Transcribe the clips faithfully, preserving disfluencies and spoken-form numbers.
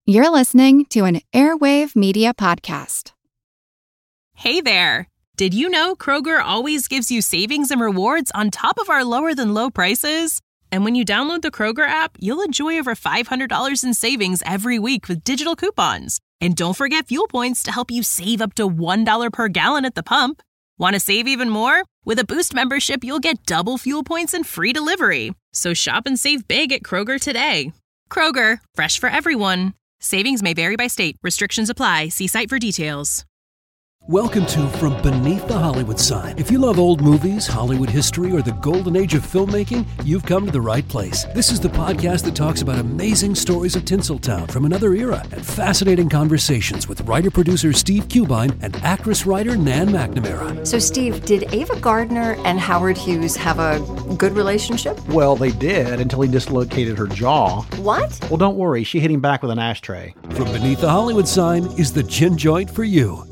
You're listening to an Airwave Media Podcast. Hey there! Did you know Kroger always gives you savings and rewards on top of our lower-than-low prices? And when you download the Kroger app, you'll enjoy over five hundred dollars in savings every week with digital coupons. And don't forget fuel points to help you save up to one dollar per gallon at the pump. Want to save even more? With a Boost membership, you'll get double fuel points and free delivery. So shop and save big at Kroger today. Kroger, fresh for everyone. Savings may vary by state. Restrictions apply. See site for details. Welcome to From Beneath the Hollywood Sign. If you love old movies, Hollywood history, or the golden age of filmmaking, you've come to the right place. This is the podcast that talks about amazing stories of Tinseltown from another era and fascinating conversations with writer-producer Steve Cubine and actress-writer Nan McNamara. So, Steve, did Ava Gardner and Howard Hughes have a good relationship? Well, they did until he dislocated her jaw. What? Well, don't worry. She hit him back with an ashtray. From Beneath the Hollywood Sign is the gin joint for you.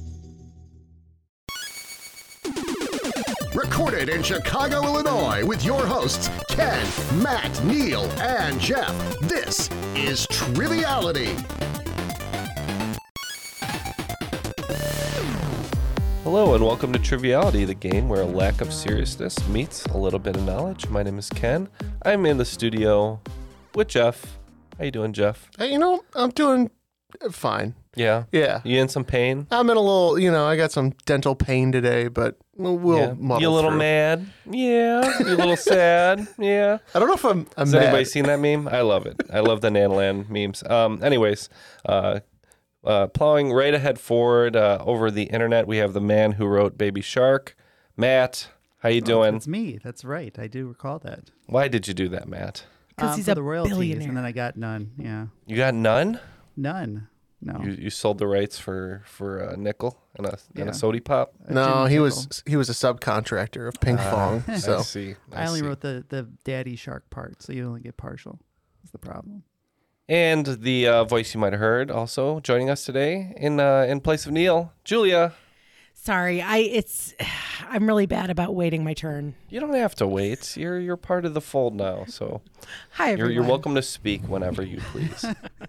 Recorded in Chicago, Illinois, with your hosts, Ken, Matt, Neil, and Jeff. This is Triviality. Hello and welcome to Triviality, the game where a lack of seriousness meets a little bit of knowledge. My name is Ken. I'm in the studio with Jeff. How you doing, Jeff? Hey, you know, I'm doing fine. Yeah? Yeah. You in some pain? I'm in a little, you know, I got some dental pain today, but we'll yeah. muddle You a little through. mad? Yeah. You a little sad? Yeah. I don't know if I'm, I'm Has mad. anybody seen that meme? I love it. I love the Nanland memes. Um. Anyways, uh, uh, plowing right ahead forward uh, over the internet, we have the man who wrote Baby Shark. Matt, how you doing? That's me. That's right. I do recall that. Why did you do that, Matt? Because um, he's for a the royalties, billionaire. and then I got none. Yeah, You got none? none. No. You, you sold the rights for for a nickel and a and Yeah. a sody pop. A No, gin he pickle. was he was a subcontractor of Pink Fong. I So see. I, I only see. wrote the the daddy shark part, so you only get partial. That's the problem. And the uh, voice you might have heard also joining us today in uh, in place of Neil, Julia. Sorry, I it's I'm really bad about waiting my turn. You don't have to wait. You're you're part of the fold now, so Hi you're everyone. you're welcome to speak whenever you please.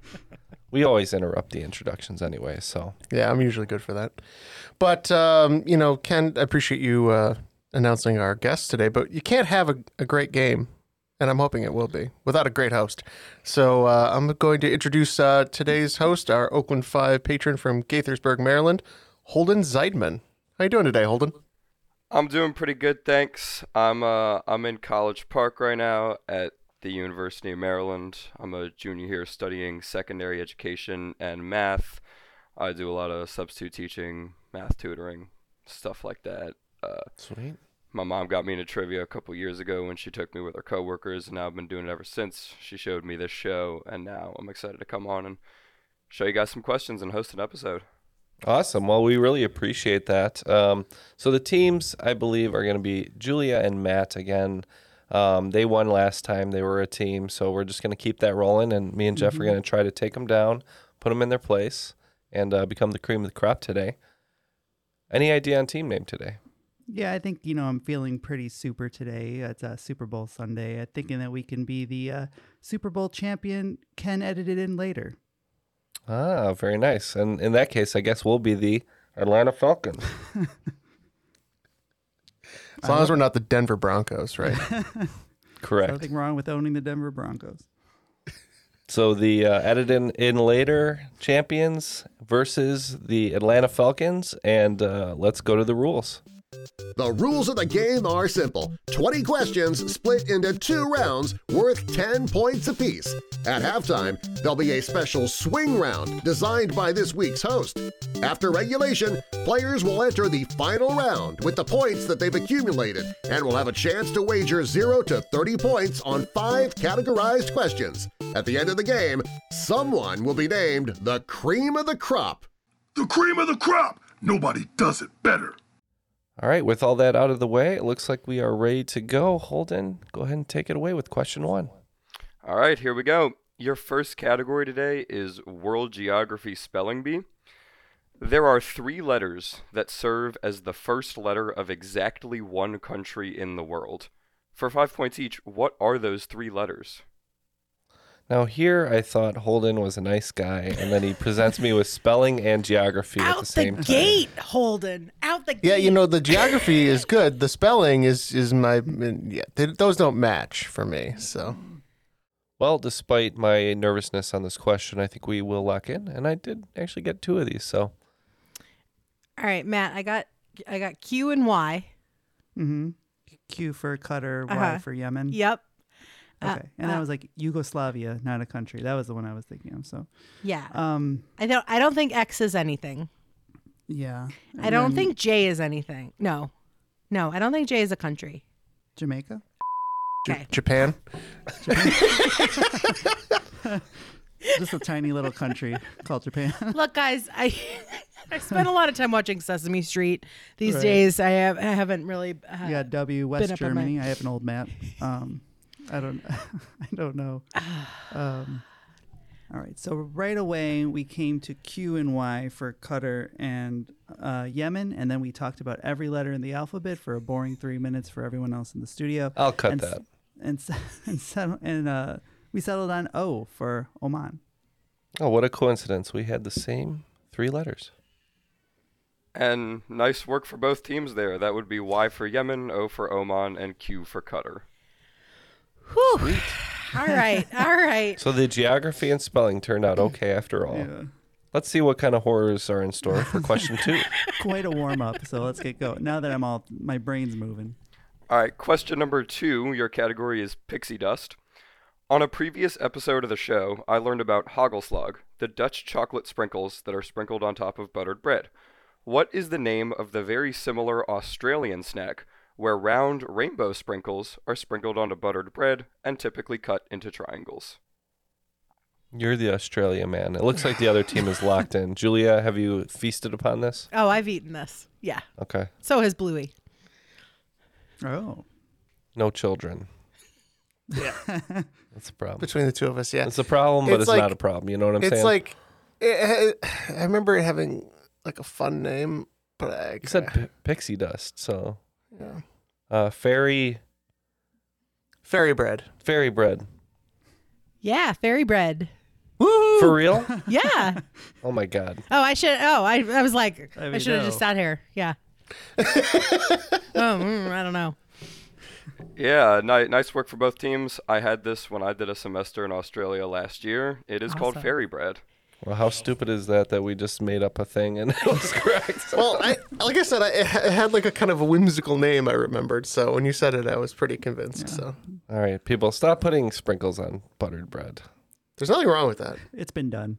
We always interrupt the introductions anyway, so yeah, I'm usually good for that. But um, you know, Ken, I appreciate you uh, announcing our guests today. But you can't have a, a great game, and I'm hoping it will be, without a great host. So uh, I'm going to introduce uh, today's host, our Oakland Five patron from Gaithersburg, Maryland, Holden Zeidman. How you doing today, Holden? I'm doing pretty good, thanks. I'm uh I'm in College Park right now at the University of Maryland. I'm a junior here studying secondary education and math. I do a lot of substitute teaching, math tutoring, stuff like that. Uh, sweet. My mom got me into trivia a couple years ago when she took me with her coworkers, and I've been doing it ever since. She showed me this show, and now I'm excited to come on and show you guys some questions and host an episode. Awesome. Well, we really appreciate that. Um, so the teams, I believe, are going to be Julia and Matt again. Um, they won last time. They were a team, so we're just going to keep that rolling, and me and Jeff Mm-hmm. are going to try to take them down, put them in their place, and uh, become the cream of the crop today. Any idea on team name today? Yeah, I think you know I'm feeling pretty super today. It's uh, Super Bowl Sunday. I'm thinking that we can be the uh, Super Bowl champion. Ken edited in later. Ah, very nice. And in that case, I guess we'll be the Atlanta Falcons. As long as we're not the Denver Broncos, right? Correct. Nothing wrong with owning the Denver Broncos. So the uh, edited in, in later champions versus the Atlanta Falcons, and uh, let's go to the rules. The rules of the game are simple. twenty questions split into two rounds worth ten points apiece. At halftime, there'll be a special swing round designed by this week's host. After regulation, players will enter the final round with the points that they've accumulated and will have a chance to wager zero to thirty points on five categorized questions. At the end of the game, someone will be named the cream of the crop. The cream of the crop! Nobody does it better. All right, with all that out of the way, it looks like we are ready to go. Holden, go ahead and take it away with question one. All right, here we go. Your first category today is World Geography Spelling Bee. There are three letters that serve as the first letter of exactly one country in the world. For five points each, what are those three letters? Now here I thought Holden was a nice guy, and then he presents me with spelling and geography Out at the same the time. gate, Holden. Out the Yeah, gate. you know, the geography is good. The spelling is is my yeah. They, those don't match for me. So, Well, despite my nervousness on this question, I think we will lock in, and I did actually get two of these. So, All right, Matt. I got I got Q and Y. Mm-hmm. Q for Qatar, Y Uh-huh. for Yemen. Yep. Okay, Uh, and uh, that was like Yugoslavia, not a country. That was the one I was thinking of. So, Yeah. um, I don't. I don't think X is anything. yeah. I And don't then think J is anything. No. No, I don't think J is a country. Jamaica. Okay. Japan. Just a tiny little country called Japan. Look, guys, I I spent a lot of time watching Sesame Street these Right. days. I have I haven't really. Uh, You got W, been West up on my- Germany. I have an old map. Um, I don't, I don't know. Um, all right. So right away we came to Q and Y for Qatar and uh, Yemen, and then we talked about every letter in the alphabet for a boring three minutes for everyone else in the studio. I'll cut and, s- that. And s- and settle, and uh, we settled on O for Oman. Oh, what a coincidence. We had the same three letters. And nice work for both teams there. That would be Y for Yemen, O for Oman, and Q for Qatar. Whew. All right. All right. So the geography and spelling turned out okay after all. Yeah. Let's see what kind of horrors are in store for question two. Quite a warm up. So let's get going. Now that I'm all, my brain's moving. All right, question number two. Your category is pixie dust. On a previous episode of the show, I learned about hagelslag, the Dutch chocolate sprinkles that are sprinkled on top of buttered bread. What is the name of the very similar Australian snack where round rainbow sprinkles are sprinkled onto buttered bread and typically cut into triangles? You're the Australia man. It looks like the other team is locked in. Julia, have you feasted upon this? Oh, I've eaten this. Yeah. Okay. So has Bluey. Oh. No children. Yeah. That's a problem. Between the two of us, yeah. It's a problem, but It's it's, like- not a problem. You know what I'm it's saying? like it, I remember it having like a fun name, but I You said p- pixie dust, so. Yeah. Uh, fairy. Fairy bread. Fairy bread. Yeah, fairy bread. Woo! For real? Yeah. Oh my God. Oh, I should. Oh, I. I was like, I I, mean, should have no. just sat here. Yeah. oh, mm, I don't know. Yeah, ni- nice work for both teams. I had this when I did a semester in Australia last year. It is called Awesome. fairy bread. Well, how stupid is that that we just made up a thing and it was correct? Well, I like I said, I, it had like a kind of a whimsical name. I remembered, so when you said it, I was pretty convinced. So All right, people, stop putting sprinkles on buttered bread. there's nothing wrong with that. It's been done.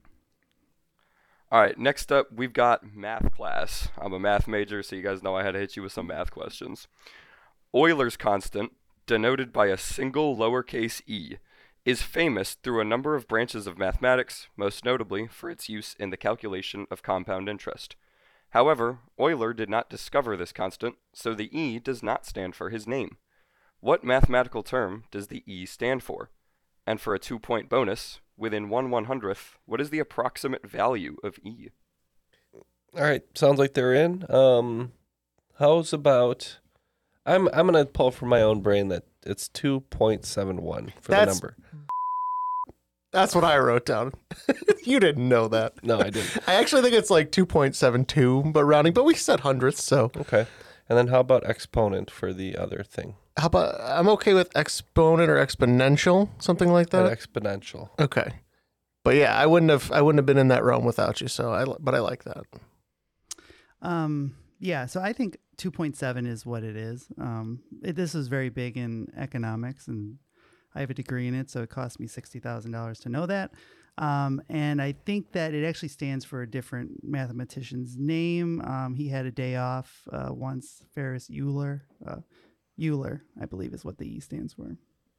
All right, next up, we've got math class. I'm a math major, so you guys know I had to hit you with some math questions. Euler's constant, denoted by a single lowercase e, is famous through a number of branches of mathematics, most notably for its use in the calculation of compound interest. However, Euler did not discover this constant, so the e does not stand for his name. What mathematical term does the e stand for? And for a two-point bonus, within one one-hundredth, what is the approximate value of e? All right, sounds like they're in. Um, how's about? I'm I'm gonna pull from my own brain that it's two point seven one for That's- the number. That's what I wrote down. You didn't know that. No, I didn't. I actually think it's like two point seven two, but rounding. But we said hundredths, so Okay, and then how about exponent for the other thing? how about I'm okay with exponent or exponential, something like An that. exponential. Okay, but yeah, I wouldn't have I wouldn't have been in that realm without you. So I li- but I like that. Um, yeah, so I think two point seven is what it is. Um, it, this is very big in economics, and I have a degree in it, so it cost me sixty thousand dollars to know that. Um, and I think that it actually stands for a different mathematician's name. Um, he had a day off uh, once, Ferris Euler. Uh, Euler, I believe, is what the E stands for.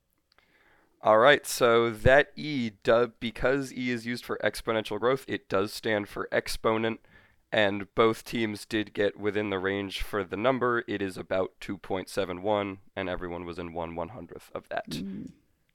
All right, so that e, do, because e is used for exponential growth, it does stand for exponent, and both teams did get within the range for the number. It is about two point seven one, and everyone was in one one-hundredth of that. Mm.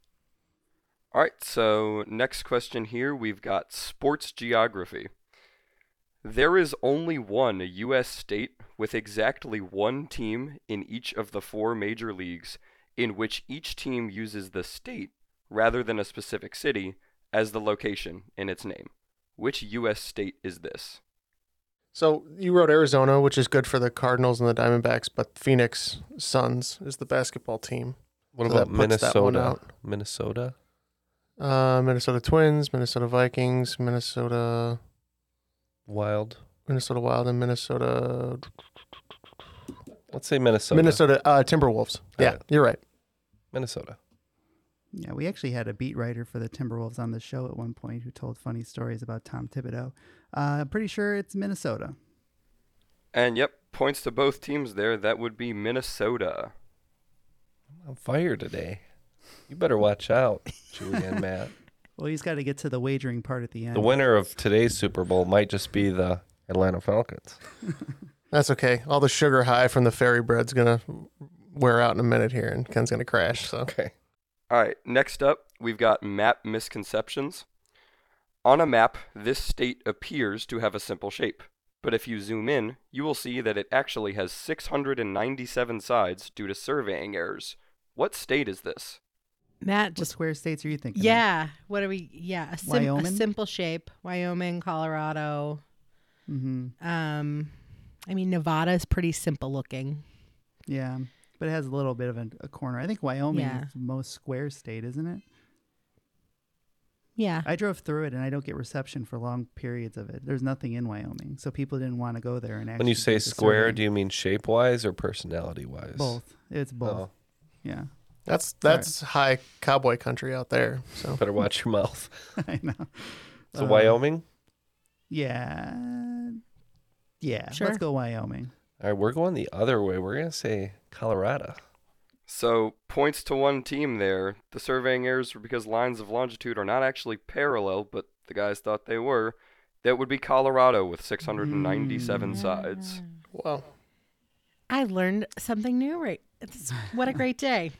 All right, so next question here, we've got sports geography. There is only one U S state with exactly one team in each of the four major leagues in which each team uses the state rather than a specific city as the location in its name. Which U S state is this? So you wrote Arizona, which is good for the Cardinals and the Diamondbacks, but Phoenix Suns is the basketball team. What So about that puts that one Minnesota? out. Minnesota? Uh, Minnesota Twins, Minnesota Vikings, Minnesota Wild. Minnesota Wild, and Minnesota Let's say Minnesota. Minnesota uh, Timberwolves. Yeah, right. you're right. Minnesota. Yeah, we actually had a beat writer for the Timberwolves on the show at one point who told funny stories about Tom Thibodeau. Uh, I'm pretty sure it's Minnesota. And yep, points to both teams there. That would be Minnesota. I'm on fire today. You better watch out, Julia and Matt. Well, he's got to get to the wagering part at the end. The winner of today's Super Bowl might just be the Atlanta Falcons. That's okay. All the sugar high from the fairy bread's gonna wear out in a minute here, and Ken's gonna crash. So okay. All right, next up, we've got map misconceptions. On a map, this state appears to have a simple shape, but if you zoom in, you will see that it actually has six hundred ninety-seven sides due to surveying errors. What state is this? Matt, What just square states are you thinking? yeah. What are we? Yeah, a, sim- a Wyoming? simple shape. Wyoming, Colorado. Mm-hmm. Um, I mean Nevada is pretty simple looking. Yeah, but it has a little bit of a, a corner. I think Wyoming Yeah. is the most square state, isn't it? Yeah. I drove through it, and I don't get reception for long periods of it. There's nothing in Wyoming, so people didn't want to go there and actually. When you say do the square, surveying. do you mean shape-wise or personality-wise? Both. It's both. Oh. Yeah. that's that's high cowboy country out there. So Better watch your mouth. I know. So Uh, Wyoming? Yeah. Yeah. Sure. Let's go Wyoming. All right, we're going the other way. We're going to say Colorado. So, points to one team there. The surveying errors were because lines of longitude are not actually parallel, but the guys thought they were. That would be Colorado with six hundred ninety-seven sides. wow. I learned something new. Right. It's, what a great day.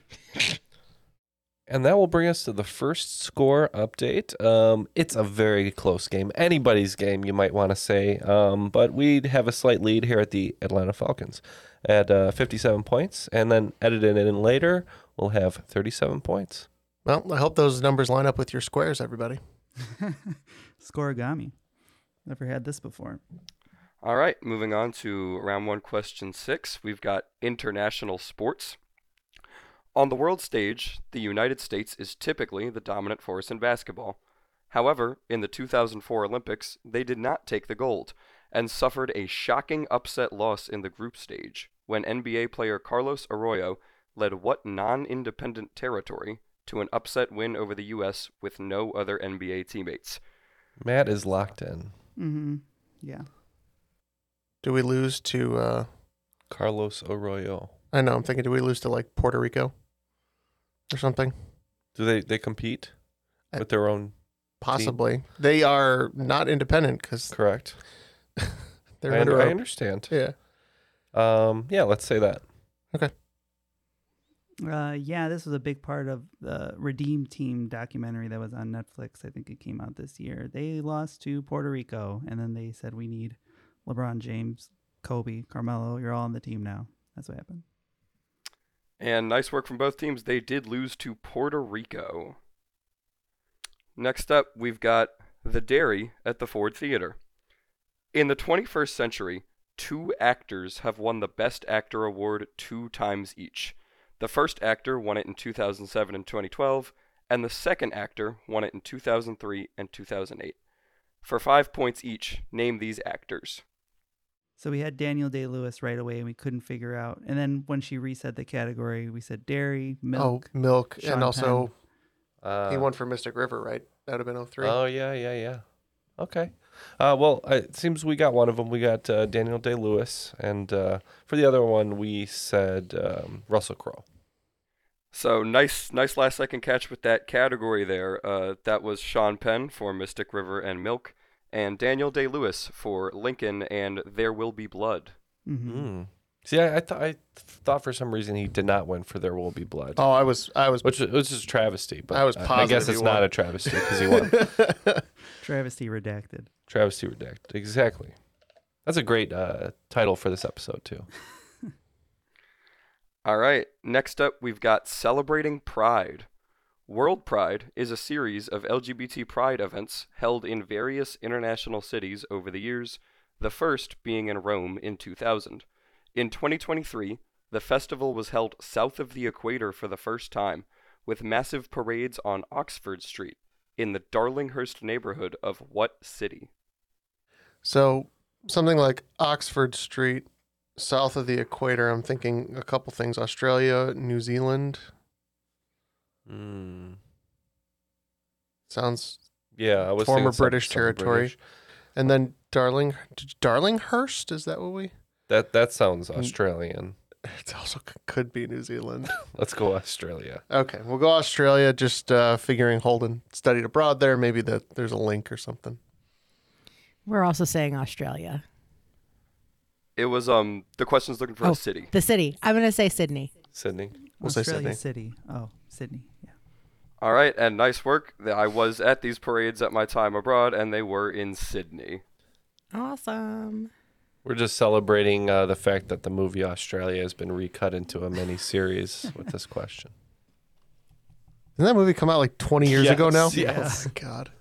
And that will bring us to the first score update. Um, it's a very close game. Anybody's game, you might want to say. Um, but we have a slight lead here at the Atlanta Falcons at uh, fifty-seven points. And then edited in later, we'll have thirty-seven points. Well, I hope those numbers line up with your squares, everybody. Scoregami. Never had this before. All right, moving on to round one, question six. We've got international sports. On the world stage, the United States is typically the dominant force in basketball. However, in the two thousand four Olympics, they did not take the gold and suffered a shocking upset loss in the group stage when N B A player Carlos Arroyo led what non-independent territory to an upset win over the U S with no other N B A teammates. Matt is locked in. Mm-hmm. Yeah. Do we lose to? Uh, Carlos Arroyo. I know. I'm thinking. Do we lose to like Puerto Rico or something? Do they, they compete I- with their own Possibly. team? They are not independent because Correct. they're I, under. under, I a- understand. Yeah. Um, yeah, let's say that. Okay. Uh, yeah, this was a big part of the Redeem Team documentary that was on Netflix. I think it came out this year. They lost to Puerto Rico, and then they said, we need LeBron James, Kobe, Carmelo. You're all on the team now. That's what happened. And nice work from both teams. They did lose to Puerto Rico. Next up, we've got The Dairy at the Ford Theater. In the twenty-first century, two actors have won the Best Actor award two times each. The first actor won it in two thousand seven and twenty twelve, and the second actor won it in two thousand three and two thousand eight. For five points each, name these actors. So we had Daniel Day-Lewis right away, and we couldn't figure out. And then when she reset the category, we said dairy, milk. Oh, milk, Sean and also Penn. Uh, he won for Mystic River, right? That would have been oh three. Oh, yeah, yeah, yeah. Okay. Uh, well, uh, it seems we got one of them. We got uh, Daniel Day-Lewis. And uh, for the other one, we said um, Russell Crowe. So nice, nice last second catch with that category there. Uh, that was Sean Penn for Mystic River and Milk, and Daniel Day-Lewis for Lincoln and There Will Be Blood. Mm-hmm. Mm. See, I, I, th- I thought for some reason he did not win for There Will Be Blood. Oh, I was, I was, which, which is a travesty. But I was I, I positive guess he it's won. not a travesty because he won. Travesty redacted. Travesty redacted. Exactly. That's a great uh, title for this episode, too. All right, next up we've got Celebrating Pride. World Pride is a series of L G B T pride events held in various international cities over the years, the first being in Rome in two thousand. In twenty twenty-three, the festival was held south of the equator for the first time, with massive parades on Oxford Street, in the Darlinghurst neighborhood of what city? So something like Oxford Street, south of the equator. I'm thinking a couple things: Australia, New Zealand. Mm. Sounds Yeah, I was former thinking some- British some territory. British. And then Darling, Darlinghurst. Is that what we? That that sounds Australian. It also c- could be New Zealand. Let's go Australia. Okay, we'll go Australia. Just uh, figuring Holden studied abroad there. Maybe that there's a link or something. We're also saying Australia. It was, um, the question's looking for Oh, a city. The city. I'm going to say Sydney. Sydney. We'll say Australia Sydney. City. Oh, Sydney. Yeah. All right, and nice work. I was at these parades at my time abroad, and they were in Sydney. Awesome. We're just celebrating uh, the fact that the movie Australia has been recut into a mini series with this question. Didn't that movie come out like twenty years Yes, ago now? yes. Oh, God.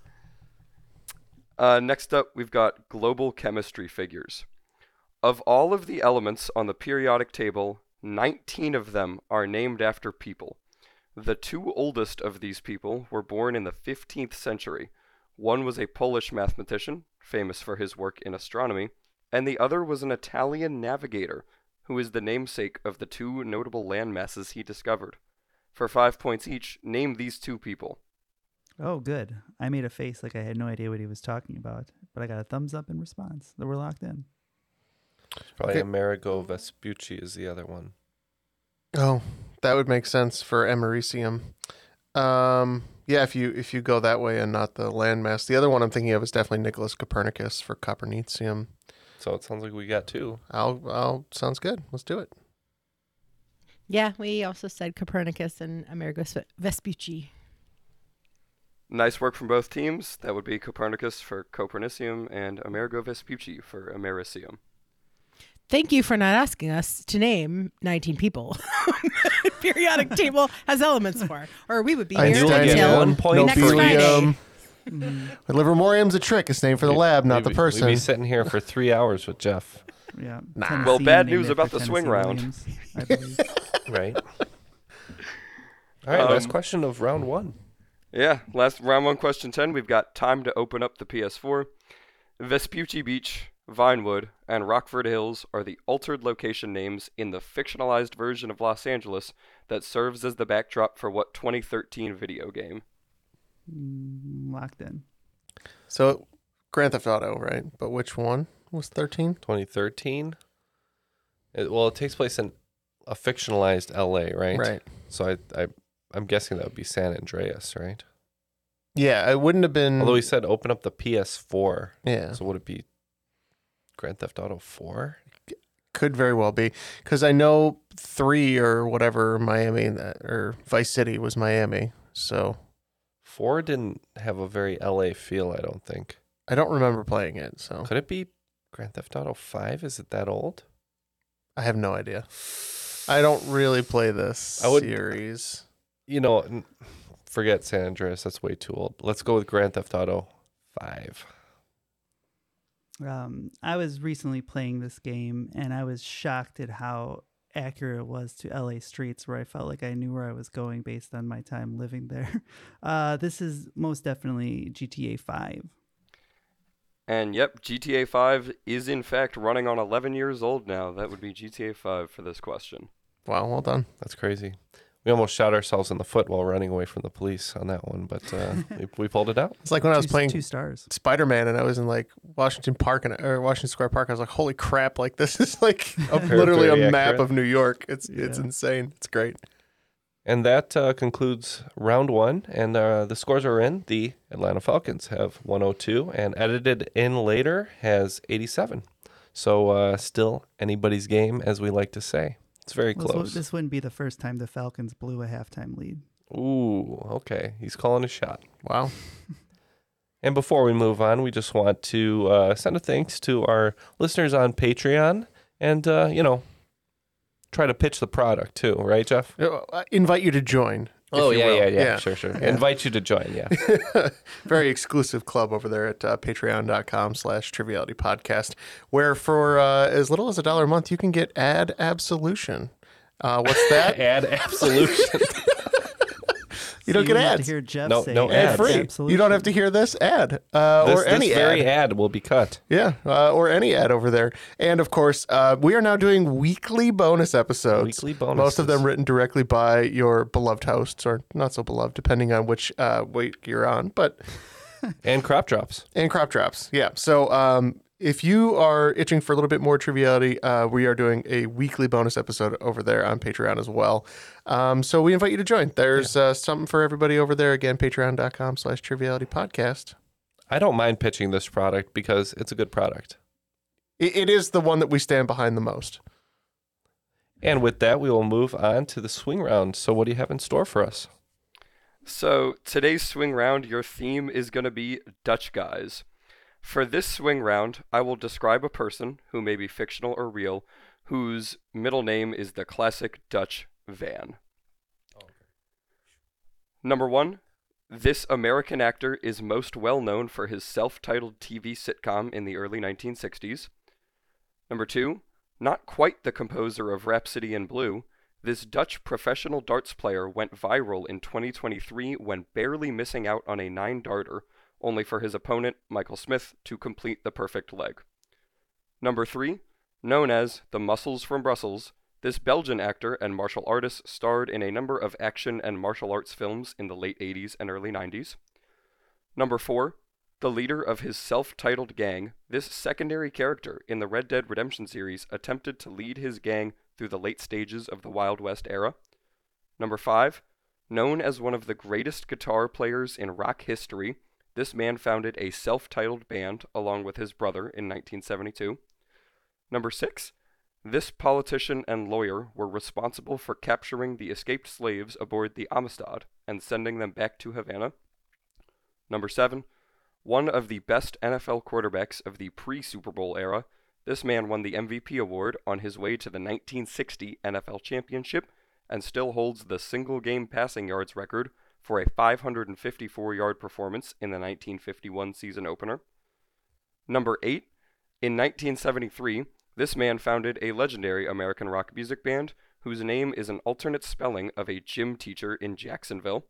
Uh, next up, we've got global chemistry figures. Of all of the elements on the periodic table, nineteen of them are named after people. The two oldest of these people were born in the fifteenth century. One was a Polish mathematician, famous for his work in astronomy, and the other was an Italian navigator, who is the namesake of the two notable landmasses he discovered. For five points each, name these two people. Oh, good. I made a face like I had no idea what he was talking about, but I got a thumbs up in response. That we're locked in. Probably Okay. Amerigo Vespucci is the other one. Oh, that would make sense for Americium. Um, yeah, if you if you go that way and not the landmass. The other one I'm thinking of is definitely Nicholas Copernicus for Copernicium. So it sounds like we got two. I'll, I'll, sounds good. Let's do it. Yeah, we also said Copernicus and Amerigo Vespucci. Nice work from both teams. That would be Copernicus for Copernicium and Amerigo Vespucci for Americium. Thank you for not asking us to name nineteen people. Periodic table has elements for, or we would be here Einsteinium, until one point next for Friday. Nobelium. Livermorium's a trick. It's named for the lab, not the We'd- person. We'd be sitting here for three hours with Jeff. Yeah. Nah. Tennessee Well, bad named news after about the swing Tennessee round. Williams, I believe. Right. All right, last Um, question of round one. Yeah, last round one, question ten. We've got time to open up the P S four. Vespucci Beach, Vinewood, and Rockford Hills are the altered location names in the fictionalized version of Los Angeles that serves as the backdrop for what twenty thirteen video game? Mm, locked in. So, Grand Theft Auto, right? But which one was thirteen? twenty thirteen. It, well, it takes place in a fictionalized L A, right? Right. So I, I, I'm guessing that would be San Andreas, right? Yeah, it wouldn't have been. Although he said open up the P S four. Yeah. So would it be Grand Theft Auto four? Could very well be, because I know three or whatever Miami or Vice City was Miami. So four didn't have a very L A feel, I don't think. I don't remember playing it. So Could it be Grand Theft Auto five? Is it that old? I have no idea. I don't really play this I would- series. You know, n- forget San Andreas. That's way too old. Let's go with Grand Theft Auto five. Um, I was recently playing this game, and I was shocked at how accurate it was to L A streets, where I felt like I knew where I was going based on my time living there. Uh, this is most definitely G T A five. And yep, G T A five is in fact running on eleven years old now. That would be G T A five for this question. Wow, well done. That's crazy. We almost shot ourselves in the foot while running away from the police on that one, but uh, we, we pulled it out. It's like when I was Two- playing two stars. Spider-Man and I was in like Washington Park and or Washington Square Park. I was like, holy crap! Like this is like a, Very, literally a very map accurate. of New York. It's it's Yeah. insane. It's great. And that uh, concludes round one. And uh, the scores are in. The Atlanta Falcons have one oh two, and edited in later has eighty-seven. So uh, still anybody's game, as we like to say. It's very Well, this wou- close. This wouldn't be the first time the Falcons blew a halftime lead. Ooh, okay. He's calling a shot. Wow. And before we move on, we just want to uh, send a thanks to our listeners on Patreon and, uh, you know, try to pitch the product too, right, Jeff? I invite you to join. Oh, you yeah, will. yeah, yeah, Sure, sure. Yeah. Invite you to join, yeah. Very exclusive club over there at uh, patreon.com slash triviality podcast, where for uh, as little as a dollar a month, you can get ad absolution. Uh, what's that? Ad absolution. You don't So get you have to ads. hear Jeff No- say no Ad ads. free. absolutely. You don't have to hear this ad uh, This, or any this ad. very ad will be cut. Yeah, uh, or any ad over there. And of course, uh, we are now doing weekly bonus episodes. Weekly bonuses. Most of them written directly by your beloved hosts, or not so beloved, depending on which uh, week you're on. But And crop drops. and crop drops, yeah. So um, if you are itching for a little bit more triviality, uh, we are doing a weekly bonus episode over there on Patreon as well. Um, so we invite you to join. There's uh, something for everybody over there. Again, patreon.com slash triviality podcast. I don't mind pitching this product because it's a good product. It, it is the one that we stand behind the most. And with that, we will move on to the swing round. So what do you have in store for us? So today's swing round, your theme is going to be Dutch guys. For this swing round, I will describe a person who may be fictional or real, whose middle name is the classic Dutch Van. Number one, this American actor is most well known for his self-titled T V sitcom in the early nineteen sixties. Number two, not quite the composer of Rhapsody in Blue, this Dutch professional darts player went viral in twenty twenty-three when barely missing out on a nine-darter, only for his opponent, Michael Smith, to complete the perfect leg. Number three, known as the Muscles from Brussels, this Belgian actor and martial artist starred in a number of action and martial arts films in the late eighties and early nineties. Number four, the leader of his self-titled gang, this secondary character in the Red Dead Redemption series attempted to lead his gang through the late stages of the Wild West era. Number five, known as one of the greatest guitar players in rock history, this man founded a self-titled band along with his brother in nineteen seventy-two. Number six, this politician and lawyer were responsible for capturing the escaped slaves aboard the Amistad and sending them back to Havana. Number seven, one of the best N F L quarterbacks of the pre-Super Bowl era, this man won the M V P award on his way to the nineteen sixty N F L championship and still holds the single-game passing yards record for a five hundred fifty-four yard performance in the nineteen fifty-one season opener. Number eight, in nineteen seventy-three, this man founded a legendary American rock music band whose name is an alternate spelling of a gym teacher in Jacksonville.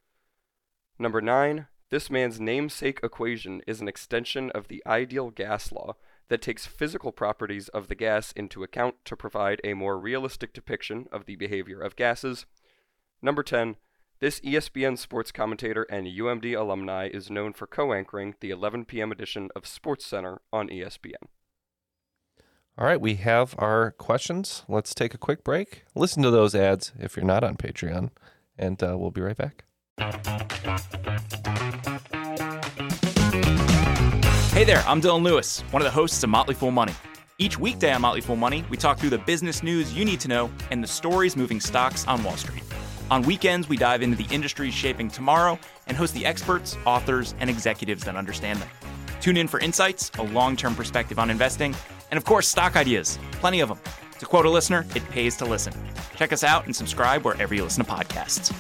Number nine, this man's namesake equation is an extension of the ideal gas law that takes physical properties of the gas into account to provide a more realistic depiction of the behavior of gases. Number ten, this E S P N sports commentator and U M D alumni is known for co-anchoring the eleven p.m. edition of SportsCenter on E S P N. All right, we have our questions. Let's take a quick break. Listen to those ads if you're not on Patreon, and uh, we'll be right back. Hey there, I'm Dylan Lewis, one of the hosts of Motley Fool Money. Each weekday on Motley Fool Money, we talk through the business news you need to know and the stories moving stocks on Wall Street. On weekends, we dive into the industries shaping tomorrow and host the experts, authors, and executives that understand them. Tune in for insights, a long-term perspective on investing, and of course, stock ideas. Plenty of them. To quote a listener, it pays to listen. Check us out and subscribe wherever you listen to podcasts.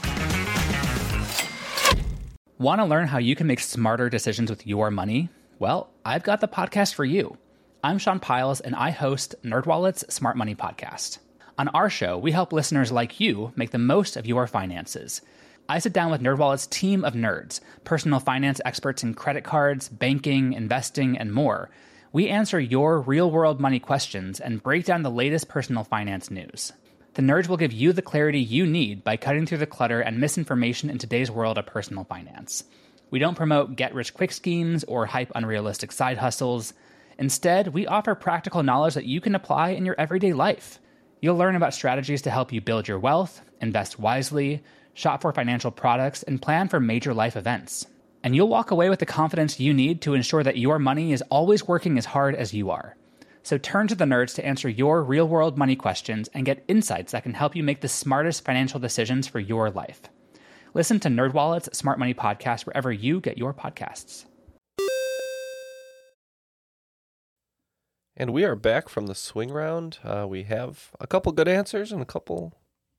Want to learn how you can make smarter decisions with your money? Well, I've got the podcast for you. I'm Sean Piles, and I host NerdWallet's Smart Money Podcast. On our show, we help listeners like you make the most of your finances. I sit down with NerdWallet's team of nerds, personal finance experts in credit cards, banking, investing, and more. We answer your real-world money questions and break down the latest personal finance news. The nerds will give you the clarity you need by cutting through the clutter and misinformation in today's world of personal finance. We don't promote get-rich-quick schemes or hype unrealistic side hustles. Instead, we offer practical knowledge that you can apply in your everyday life. You'll learn about strategies to help you build your wealth, invest wisely, shop for financial products, and plan for major life events. And you'll walk away with the confidence you need to ensure that your money is always working as hard as you are. So turn to the nerds to answer your real-world money questions and get insights that can help you make the smartest financial decisions for your life. Listen to NerdWallet's Smart Money Podcast wherever you get your podcasts. And we are back from the swing round. Uh, we have a couple good answers and a couple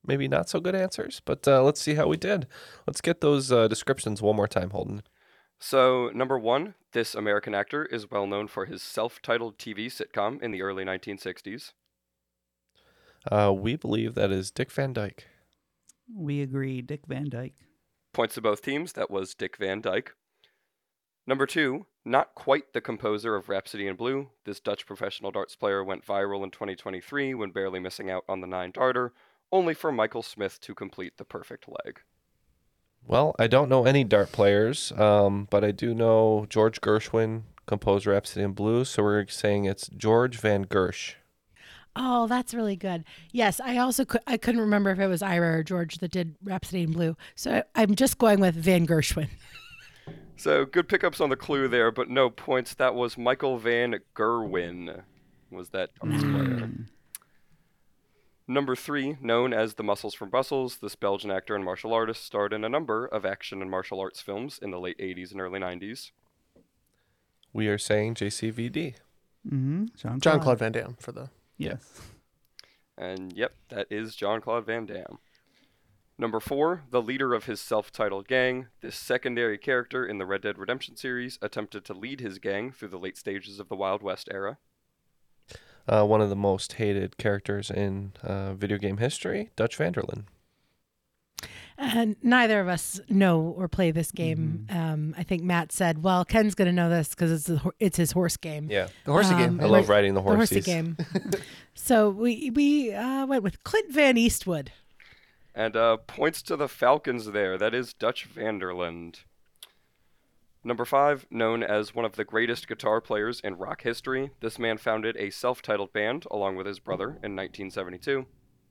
maybe not so good answers, but uh, let's see how we did. Let's get those uh, descriptions one more time, Holden. So, number one, this American actor is well known for his self-titled T V sitcom in the early nineteen sixties. Uh, we believe that is Dick Van Dyke. We agree, Dick Van Dyke. Points to both teams, that was Dick Van Dyke. Number two, not quite the composer of Rhapsody in Blue, this Dutch professional darts player went viral in twenty twenty-three when barely missing out on the nine darter, only for Michael Smith to complete the perfect leg. Well, I don't know any dart players, um, but I do know George Gershwin composed Rhapsody in Blue, so we're saying it's George Van Gersh. Oh, that's really good. Yes, I also could, I couldn't remember if it was Ira or George that did Rhapsody in Blue, so I, I'm just going with Van Gershwin. So good pickups on the clue there, but no points. That was Michael Van Gerwen, was that darts player. Number three, known as the Muscles from Brussels, this Belgian actor and martial artist starred in a number of action and martial arts films in the late eighties and early nineties. We are saying J C V D. Mm-hmm. Jean-Claude. Jean-Claude Van Damme for the... Yes. And yep, that is Jean-Claude Van Damme. Number four, the leader of his self-titled gang, this secondary character in the Red Dead Redemption series, attempted to lead his gang through the late stages of the Wild West era. Uh, one of the most hated characters in uh, video game history, Dutch Van der Linde. And neither of us know or play this game. Mm-hmm. Um, I think Matt said, well, Ken's going to know this because it's, a, it's his horse game. Yeah, the horsey um, game. I love riding the horses. The horsey game. So we, we uh, went with Clint Van Eastwood. And uh, points to the Falcons there. That is Dutch Van der Linde. Number five, known as one of the greatest guitar players in rock history, this man founded a self-titled band along with his brother in nineteen seventy-two.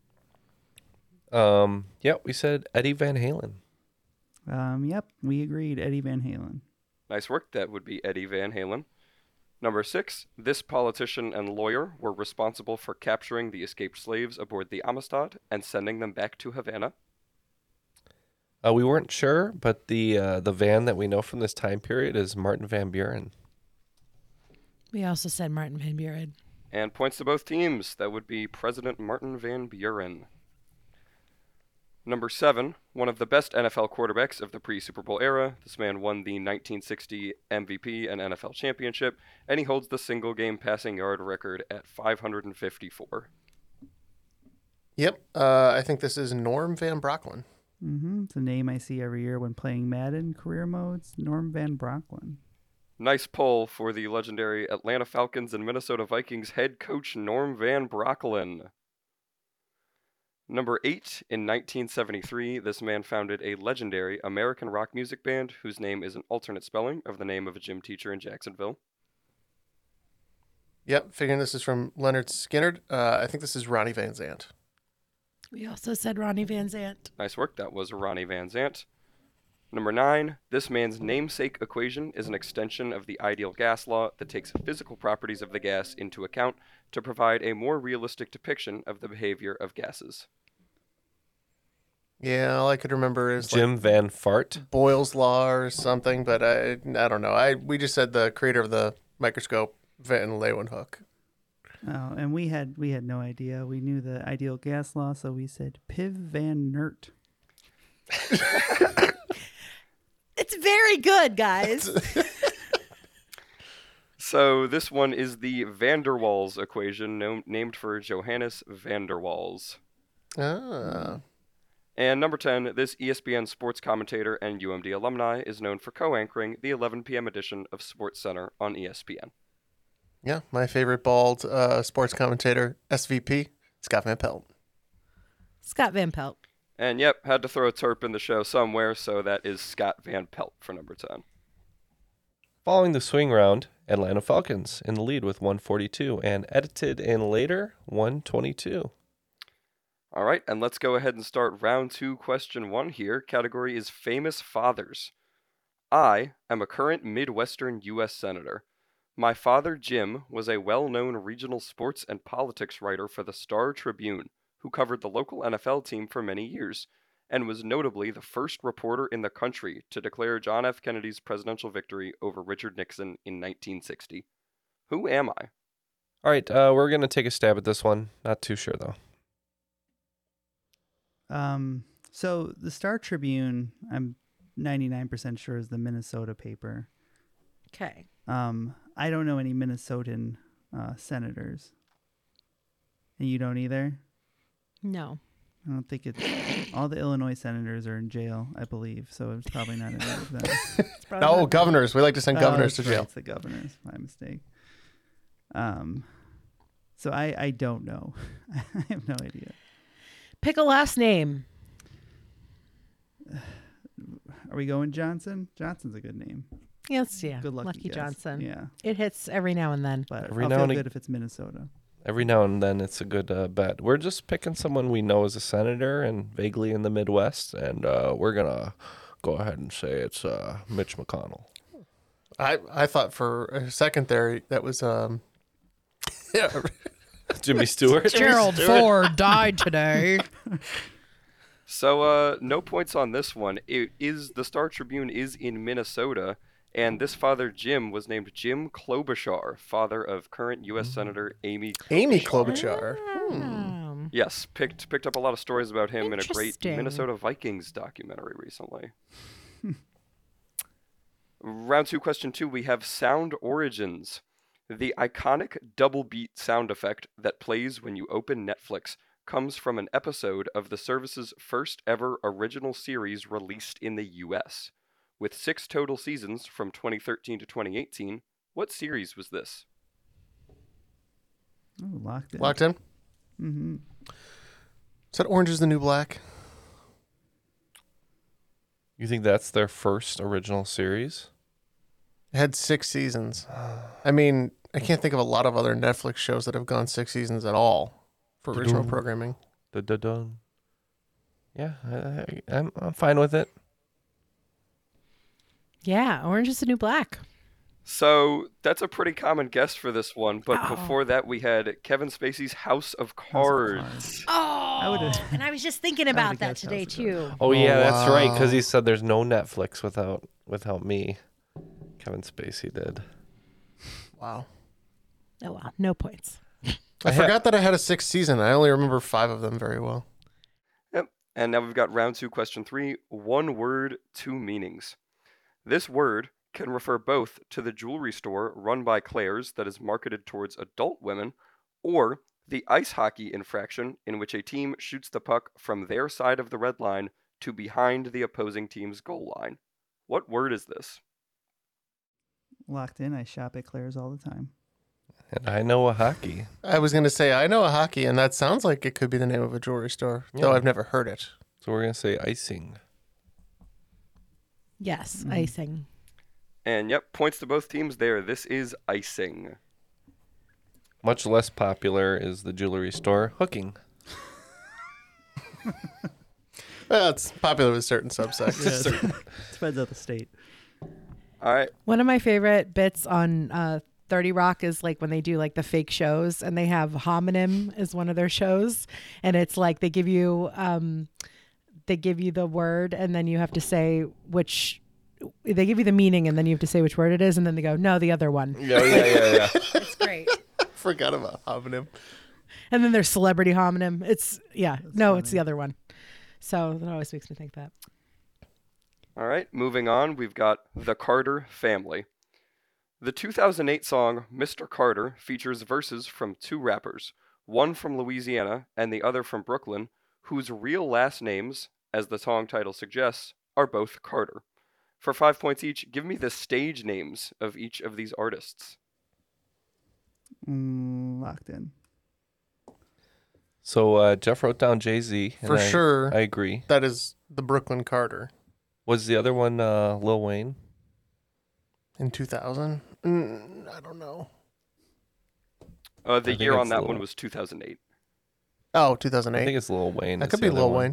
Um, yeah, we said Eddie Van Halen. Um, yep, we agreed, Eddie Van Halen. Nice work. That would be Eddie Van Halen. Number six, this politician and lawyer were responsible for capturing the escaped slaves aboard the Amistad and sending them back to Havana. Uh, we weren't sure, but the uh, the van that we know from this time period is Martin Van Buren. We also said Martin Van Buren. And points to both teams. That would be President Martin Van Buren. Number seven, one of the best N F L quarterbacks of the pre-Super Bowl era. This man won the nineteen sixty M V P and N F L championship, and he holds the single-game passing yard record at five hundred fifty-four. Yep, uh, I think this is Norm Van Brocklin. Mm-hmm. It's a name I see every year when playing Madden career modes. Norm Van Brocklin. Nice pull for the legendary Atlanta Falcons and Minnesota Vikings head coach Norm Van Brocklin. Number eight, in nineteen seventy-three, this man founded a legendary American rock music band whose name is an alternate spelling of the name of a gym teacher in Jacksonville. Yep, figuring this is from Leonard Skinner. Uh, I think this is Ronnie Van Zant. We also said Ronnie Van Zant. Nice work. That was Ronnie Van Zant. Number nine, this man's namesake equation is an extension of the ideal gas law that takes physical properties of the gas into account to provide a more realistic depiction of the behavior of gases. Yeah, all I could remember is Jim like Van Fart. Boyle's Law or something, but I I don't know. I we just said the creator of the microscope, Van Leeuwenhoek. Oh, and we had we had no idea. We knew the ideal gas law, so we said Piv Van Nert. It's very good, guys. So this one is the van der Waals equation, no, named for Johannes van der Waals. Ah. And number ten, this E S P N sports commentator and U M D alumni is known for co-anchoring the eleven p.m. edition of SportsCenter on E S P N. Yeah, my favorite bald uh, sports commentator, S V P, Scott Van Pelt. Scott Van Pelt. And yep, had to throw a terp in the show somewhere, so that is Scott Van Pelt for number ten. Following the swing round, Atlanta Falcons in the lead with one forty-two and edited in later one twenty-two. All right, and let's go ahead and start round two, question one here. Category is famous fathers. I am a current Midwestern U S Senator. My father, Jim, was a well-known regional sports and politics writer for the Star Tribune, who covered the local N F L team for many years, and was notably the first reporter in the country to declare John F. Kennedy's presidential victory over Richard Nixon in nineteen sixty. Who am I? All right, uh, we're going to take a stab at this one. Not too sure, though. Um, so the Star Tribune, I'm ninety-nine percent sure is the Minnesota paper. Okay. Um, I don't know any Minnesotan uh, senators. And you don't either? No. I don't think it's... All the Illinois senators are in jail, I believe, so it's probably not any of them. No, governors. We like to send Oh, governors to that's right, jail. It's the governors. My mistake. Um, so I, I don't know. I have no idea. Pick a last name. Are we going Johnson? Johnson's a good name. Yes, yeah. Good lucky, Lucky guess. Johnson. Yeah. It hits every now and then. But Every I'll now feel and good ag- if it's Minnesota. Every now and then it's a good uh, bet. We're just picking someone we know is a senator and vaguely in the Midwest, and uh, we're going to go ahead and say it's uh, Mitch McConnell. I, I thought for a second there that was um, Jimmy Stewart. Gerald Ford died today. So, uh, no points on this one. It is the Star Tribune is in Minnesota, and this father Jim was named Jim Klobuchar, father of current U S Senator Amy. Amy Klobuchar. Hmm. Yes, picked picked up a lot of stories about him in a great Interesting. Minnesota Vikings documentary recently. Round two, question two. We have sound origins. The iconic double beat sound effect that plays when you open Netflix comes from an episode of the service's first ever original series released in the U S. With six total seasons from twenty thirteen to twenty eighteen, what series was this? Oh, locked in. Locked in? Mm-hmm. Is that Orange is the New Black? You think that's their first original series? It had six seasons. I mean, I can't think of a lot of other Netflix shows that have gone six seasons at all for original programming. Da-da-dun. Yeah, I, I, I'm, I'm fine with it. Yeah, Orange is the New Black. So that's a pretty common guess for this one, but Oh. before that we had Kevin Spacey's House of Cards. Oh, and I was just thinking about that guessed today House of too. Oh, yeah, that's right, wow. because he said there's no Netflix without without me. Kevin Spacey did. Wow. Oh well, no points. I forgot that I had a sixth season. I only remember five of them very well. Yep. And now we've got round two, question three. One word, two meanings. This word can refer both to the jewelry store run by Claire's that is marketed towards adult women, or the ice hockey infraction in which a team shoots the puck from their side of the red line to behind the opposing team's goal line. What word is this? Locked in. I shop at Claire's all the time. And I know a hockey. I was going to say, I know a hockey, and that sounds like it could be the name of a jewelry store, though Yeah. I've never heard it. So we're going to say icing. Yes, Mm. icing. And yep, points to both teams there. This is icing. Much less popular is the jewelry store hooking. Well, it's popular with certain subsects. Yeah, it's- depends on the state. All right. One of my favorite bits on uh, thirty Rock is like when they do like the fake shows and they have homonym as one of their shows, and it's like they give you um, they give you the word and then you have to say which. They give you the meaning and then you have to say which word it is, and then they go, no, the other one. Yeah, yeah, yeah, yeah. It's great. Forgot about homonym. And then there's celebrity homonym. It's yeah, no, it's the other one. So that always makes me think that. All right, moving on, we've got The Carter Family. The two thousand eight song Mister Carter features verses from two rappers, one from Louisiana and the other from Brooklyn, whose real last names, as the song title suggests, are both Carter. For five points each, give me the stage names of each of these artists. Mm, locked in. So uh, Jeff wrote down Jay-Z. and For I- sure. I agree. That is the Brooklyn Carter. Was the other one uh, Lil Wayne? In two thousand? Mm, I don't know. Uh, I the think year on it's that Lil- one was two thousand eight. Oh, two thousand eight. I think it's Lil Wayne. That is could the be other Lil one. Wayne.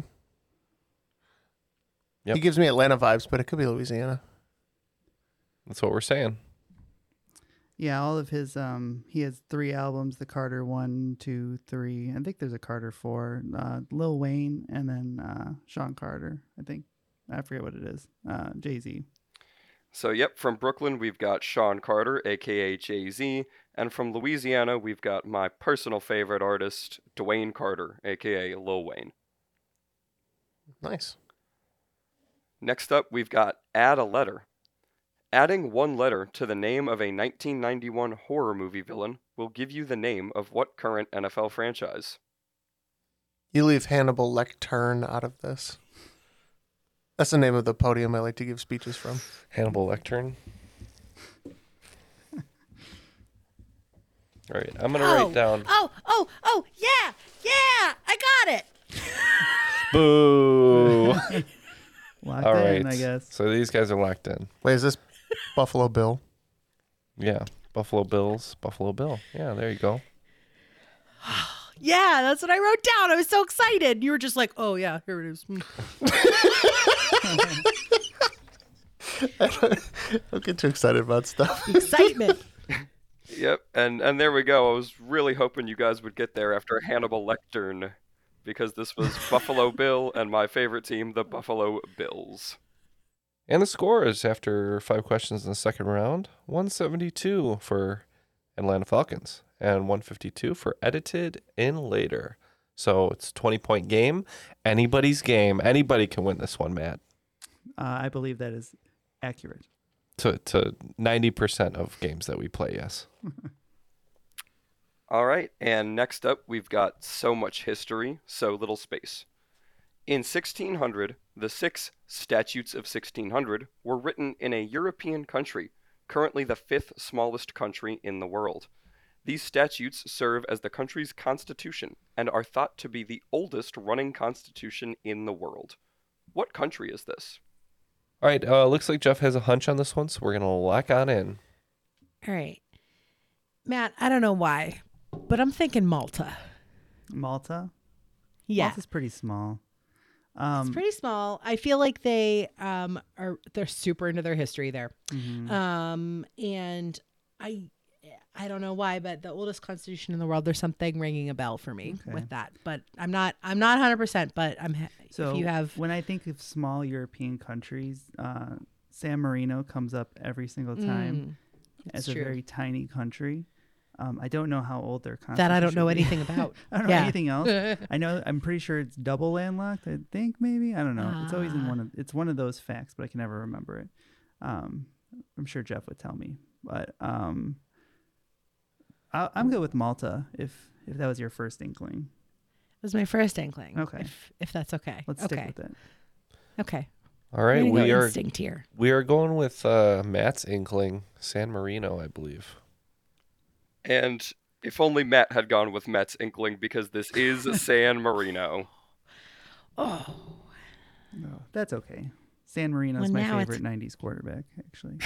Yep. He gives me Atlanta vibes, but it could be Louisiana. That's what we're saying. Yeah, all of his um he has three albums, the Carter one, two, three. I think there's a Carter four. Uh Lil Wayne and then uh Sean Carter, I think. I forget what it is. Uh Jay-Z. So, yep, from Brooklyn, we've got Sean Carter, a k a. Jay-Z. And from Louisiana, we've got my personal favorite artist, Dwayne Carter, a k a. Lil Wayne. Nice. Next up, we've got add a letter. Adding one letter to the name of a nineteen ninety-one horror movie villain will give you the name of what current N F L franchise? You leave Hannibal Lecter out of this. That's the name of the podium I like to give speeches from. Hannibal Lecter. All right, I'm going to oh, write down. Oh, oh, oh, yeah, yeah, I got it. Boo. Locked All in, right. I guess. So these guys are locked in. Wait, is this Buffalo Bill? Yeah, Buffalo Bills, Buffalo Bill. Yeah, there you go. Yeah, that's what I wrote down. I was so excited. You were just like, oh, yeah, here it is. Don't get too excited about stuff. Excitement. Yep, and, and there we go. I was really hoping you guys would get there after Hannibal Lecter, because this was Buffalo Bill and my favorite team, the Buffalo Bills. And the score is, after five questions in the second round, one seventy-two for Atlanta Falcons and one fifty-two for Edited in Later. So it's a twenty-point game. Anybody's game. Anybody can win this one, Matt. Uh, I believe that is accurate. To to ninety percent of games that we play, yes. All right, and next up, we've got so much history, so little space. In sixteen hundred, the six Statutes of sixteen hundred were written in a European country, currently the fifth smallest country in the world. These statutes serve as the country's constitution and are thought to be the oldest running constitution in the world. What country is this? All right, uh, looks like Jeff has a hunch on this one, so we're going to lock on in. All right. Matt, I don't know why, but I'm thinking Malta. Malta? Yeah. Malta's pretty small. Um, it's pretty small. I feel like they um are they're super into their history there. Mhm. Um and I I don't know why, but the oldest constitution in the world, there's something ringing a bell for me Okay. with that. But I'm not I'm not one hundred percent, but I'm ha- So if you have when I think of small European countries, uh, San Marino comes up every single time Mm, as it's a true. very tiny country. Um, I don't know how old their constitution That I don't know is. anything about. I don't know Yeah. anything else. I know I'm pretty sure it's double landlocked. I think maybe I don't know. It's always in Ah. one of it's one of those facts, but I can never remember it. Um, I'm sure Jeff would tell me, but um, I, I'm good with Malta if if that was your first inkling. It was my first inkling. Okay. If, if that's okay. Let's okay. stick with it. Okay. All right, I'm gonna we go are instinct here. we are going with uh, Matt's inkling, San Marino, I believe. And if only Matt had gone with Matt's inkling, because this is San Marino. Oh. No, that's okay. San Marino's Well, my now favorite it's- nineties quarterback, actually.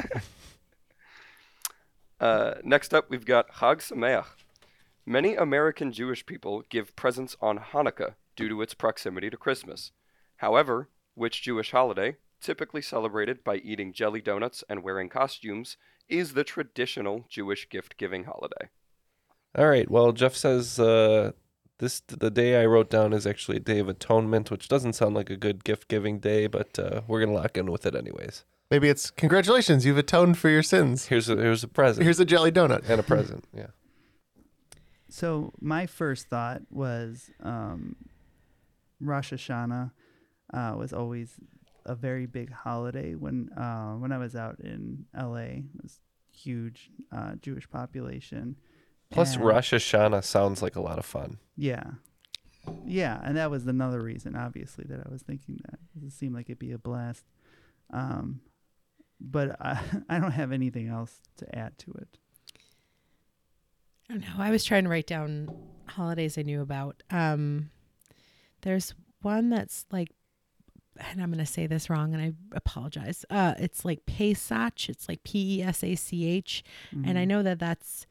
Uh, next up, we've got Chag Sameach. Many American Jewish people give presents on Hanukkah due to its proximity to Christmas. However, which Jewish holiday, typically celebrated by eating jelly donuts and wearing costumes, is the traditional Jewish gift-giving holiday? All right, well, Jeff says uh, this the day I wrote down is actually a day of atonement, which doesn't sound like a good gift-giving day, but uh, we're going to lock in with it anyways. Maybe it's congratulations, you've atoned for your sins. Here's a, here's a present. Here's a jelly donut. And a present, yeah. So my first thought was um, Rosh Hashanah uh, was always a very big holiday. When uh, when I was out in L A, it was huge uh, Jewish population. Plus, And- Rosh Hashanah sounds like a lot of fun. Yeah. Yeah, and that was another reason, obviously, that I was thinking that. It seemed like it'd be a blast. Um, but I, I don't have anything else to add to it. I don't know. I was trying to write down holidays I knew about. Um, there's one that's like, and I'm going to say this wrong, and I apologize. Uh, it's like Pesach. It's like P E S A C H, and I Mhm. know that that's.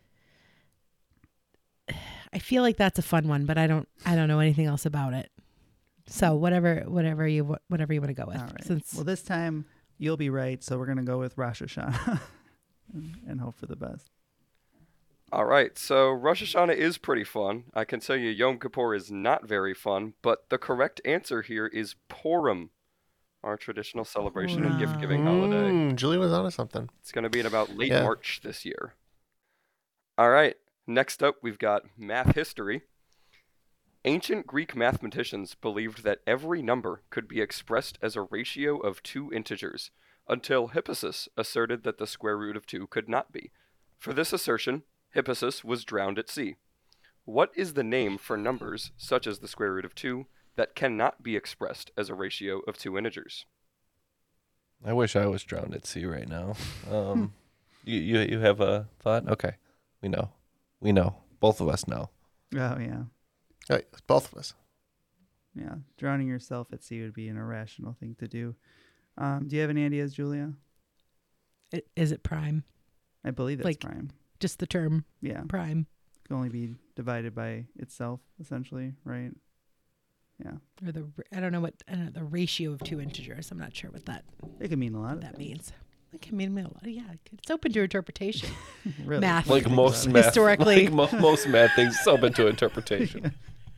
I feel like that's a fun one, but I don't. I don't know anything else about it. So whatever, whatever you, whatever you want to go with. All right. Since Well, this time you'll be right, so we're going to go with Rosh Hashanah and, and hope for the best. All right, so Rosh Hashanah is pretty fun. I can tell you Yom Kippur is not very fun, but the correct answer here is Purim, our traditional celebration and gift-giving holiday. Mm, Julie was onto something. It's going to be in about late Yeah. March this year. All right, next up we've got math history. Ancient Greek mathematicians believed that every number could be expressed as a ratio of two integers, until Hippasus asserted that the square root of two could not be. For this assertion, Hippasus was drowned at sea. What is the name for numbers, such as the square root of two, that cannot be expressed as a ratio of two integers? I wish I was drowned at sea right now. Um, you, you you have a thought? Okay, we know, we know. Both of us know. Oh yeah, Right, both of us. yeah. Drowning yourself at sea would be an irrational thing to do. Um, do you have any ideas, Julia? I- Is it prime? I believe it's Like- prime. Just the term Yeah, prime. can only be divided by itself, essentially, right? Yeah, Or the I don't know what I don't know, the ratio of two integers. I'm not sure what that it can mean a lot of that things. means. It can mean a lot. Yeah, it's open to interpretation. Really? Math. Like Think most about it. math, Historically. like mo- most math things, it's open to interpretation.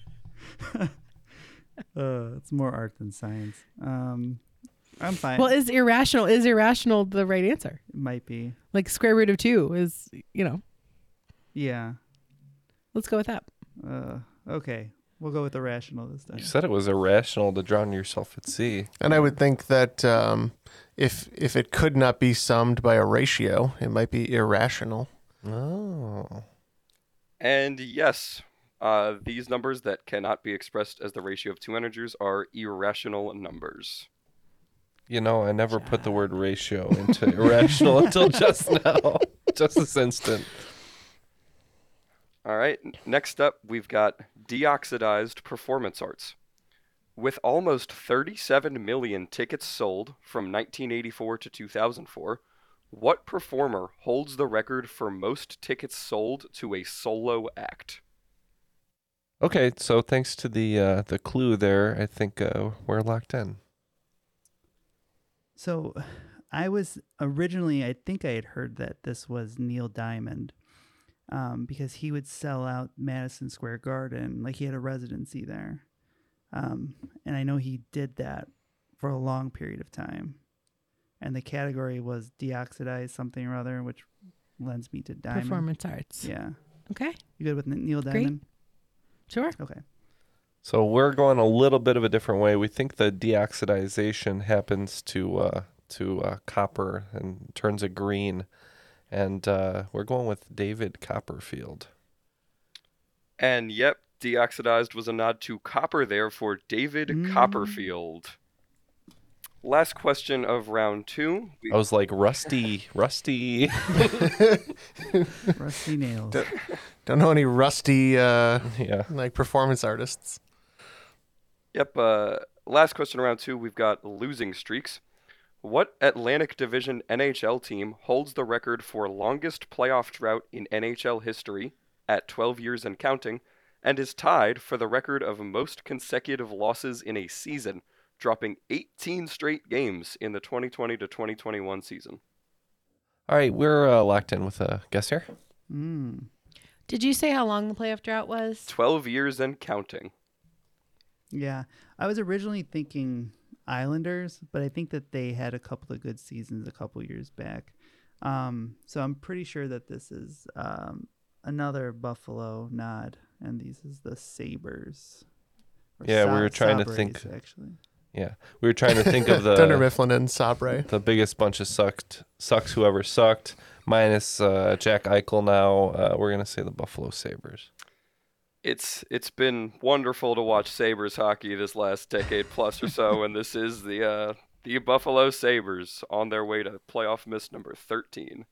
Uh, it's more art than science. Um, I'm fine. Well, is irrational is irrational the right answer? it might be. Like square root of two is, you know. Yeah. Let's go with that. Uh, okay. We'll go with the rational this time. You said it was irrational to drown yourself at sea. And I would think that um, if if it could not be summed by a ratio, it might be irrational. Oh. And yes, uh, these numbers that cannot be expressed as the ratio of two integers are irrational numbers. You know, I never put the word ratio into irrational until just now, just this instant. All right, n- next up, we've got deoxidized performance arts. With almost thirty-seven million tickets sold from nineteen eighty-four to two thousand four, what performer holds the record for most tickets sold to a solo act? Okay, so thanks to the uh, the clue there, I think uh, we're locked in. So I was originally, I think I had heard that this was Neil Diamond um, because he would sell out Madison Square Garden. Like he had a residency there. Um, and I know he did that for a long period of time. And the category was deoxidized something or other, which lends me to Diamond. Performance arts. Yeah. Okay. You good with N- Neil Great. Diamond? Sure. Okay. So we're going a little bit of a different way. We think the deoxidization happens to uh, to uh, copper and turns it green, and uh, we're going with David Copperfield. And yep, deoxidized was a nod to copper there for David Mm. Copperfield. Last question of round two. We- I was like, rusty, rusty. Rusty nails. Don't, don't know any rusty uh, Yeah. like performance artists. Yep, uh, last question of round two, we've got losing streaks. What Atlantic Division N H L team holds the record for longest playoff drought in N H L history at twelve years and counting, and is tied for the record of most consecutive losses in a season, dropping eighteen straight games in the twenty twenty to twenty twenty-one season? All right, we're uh, locked in with a guess here. Mm. Did you say how long the playoff drought was? twelve years and counting. Yeah, I was originally thinking Islanders, but I think that they had a couple of good seasons a couple years back. Um, so I'm pretty sure that this is um, another Buffalo nod, and these is the Sabres. Or Yeah, we Sa- were trying to Sabres, think- actually. Yeah, we were trying to think of the Dunder Mifflin and Sabre. the biggest bunch of sucked sucks whoever sucked, minus uh, Jack Eichel. Now uh, we're gonna say the Buffalo Sabres. It's it's been wonderful to watch Sabres hockey this last decade plus or so, and this is the uh, the Buffalo Sabres on their way to playoff miss number thirteen.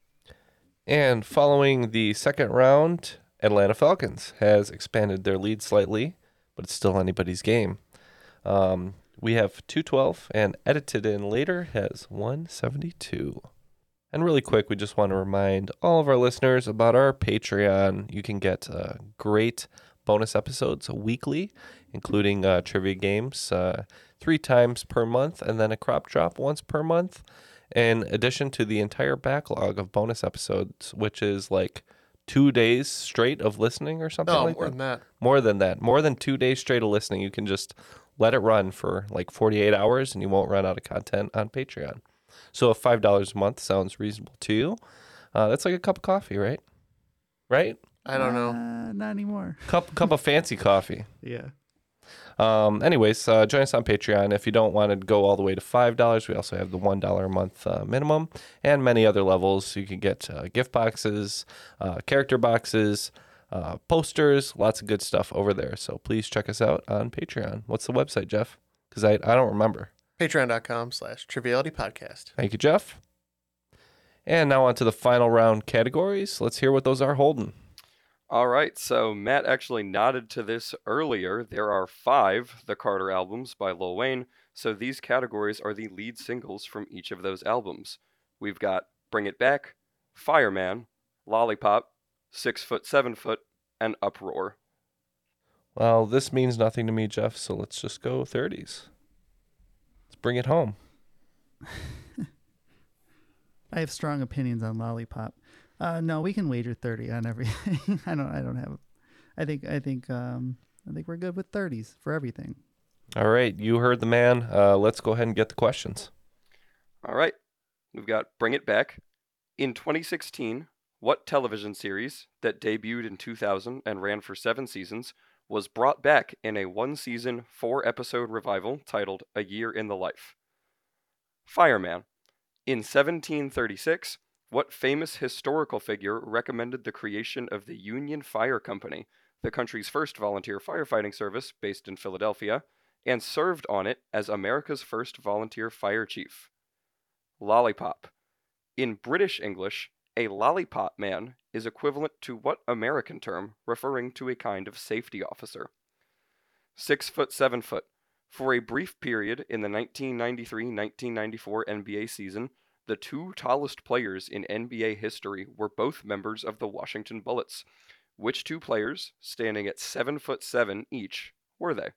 And following the second round, Atlanta Falcons has expanded their lead slightly, but it's still anybody's game. Um, we have two twelve, and edited in later has one seventy-two. And really quick, we just want to remind all of our listeners about our Patreon. You can get uh, great bonus episodes weekly, including uh, trivia games uh, three times per month, and then a crop drop once per month, in addition to the entire backlog of bonus episodes, which is like two days straight of listening or something No, like more that. than that. More than that. More than two days straight of listening. You can just let it run for like forty-eight hours, and you won't run out of content on Patreon. So if five dollars a month sounds reasonable to you, uh, that's like a cup of coffee, right? Right? I don't know. Uh, not anymore. Cup cup of fancy coffee. Yeah. Um, anyways, uh, join us on Patreon. If you don't want to go all the way to five dollars, we also have the one dollar a month uh, minimum and many other levels. You can get uh, gift boxes, uh, character boxes, uh, posters, lots of good stuff over there. So please check us out on Patreon. What's the website, Jeff? Because I, I don't remember. Patreon.com slash Triviality Podcast. Thank you, Jeff. And now on to the final round categories. Let's hear what those are, Holden. All right, so Matt actually nodded to this earlier. There are five The Carter albums by Lil Wayne, so these categories are the lead singles from each of those albums. We've got Bring It Back, Fireman, Lollipop, Six Foot, Seven Foot, and Uproar. Well, this means nothing to me, Jeff, so let's just go thirties. Let's bring it home. I have strong opinions on Lollipop. Uh, no, we can wager thirty on everything. I don't. I don't have. I think. I think. Um, I think we're good with thirties for everything. All right, you heard the man. Uh, let's go ahead and get the questions. All right, we've got Bring It Back. In twenty sixteen, what television series that debuted in two thousand and ran for seven seasons was brought back in a one-season, four-episode revival titled A Year in the Life? Fireman. In seventeen thirty-six. What famous historical figure recommended the creation of the Union Fire Company, the country's first volunteer firefighting service based in Philadelphia, and served on it as America's first volunteer fire chief? Lollipop. In British English, a lollipop man is equivalent to what American term referring to a kind of safety officer? Six foot, seven foot. For a brief period in the nineteen ninety-three nineteen ninety-four N B A season, the two tallest players in N B A history were both members of the Washington Bullets. Which two players, standing at seven foot seven each, were they?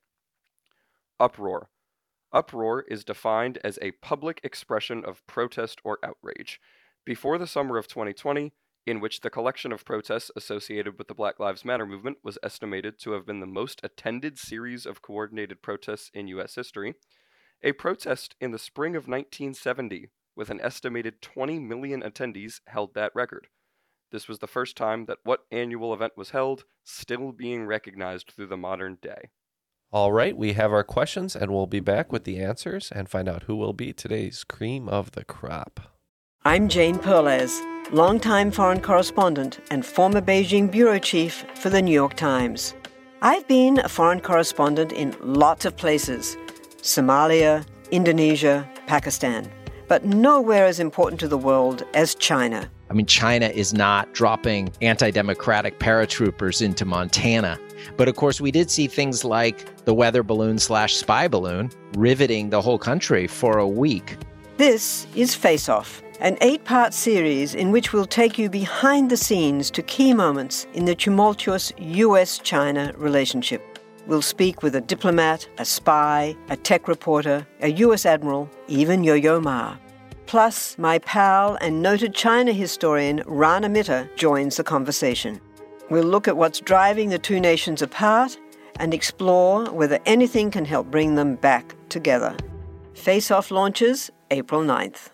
Uproar. Uproar is defined as a public expression of protest or outrage. Before the summer of twenty twenty, in which the collection of protests associated with the Black Lives Matter movement was estimated to have been the most attended series of coordinated protests in U S history, a protest in the spring of nineteen seventy with an estimated twenty million attendees held that record. This was the first time that what annual event was held, still being recognized through the modern day. All right, we have our questions, and we'll be back with the answers and find out who will be today's cream of the crop. I'm Jane Perlez, longtime foreign correspondent and former Beijing bureau chief for the New York Times. I've been a foreign correspondent in lots of places: Somalia, Indonesia, Pakistan. But nowhere as important to the world as China. I mean, China is not dropping anti-democratic paratroopers into Montana. But of course, we did see things like the weather balloon slash spy balloon riveting the whole country for a week. This is Face Off, an eight-part series in which we'll take you behind the scenes to key moments in the tumultuous U S China relationship. We'll speak with a diplomat, a spy, a tech reporter, a U S admiral, even Yo-Yo Ma. Plus, my pal and noted China historian Rana Mitter joins the conversation. We'll look at what's driving the two nations apart and explore whether anything can help bring them back together. Face Off launches April ninth.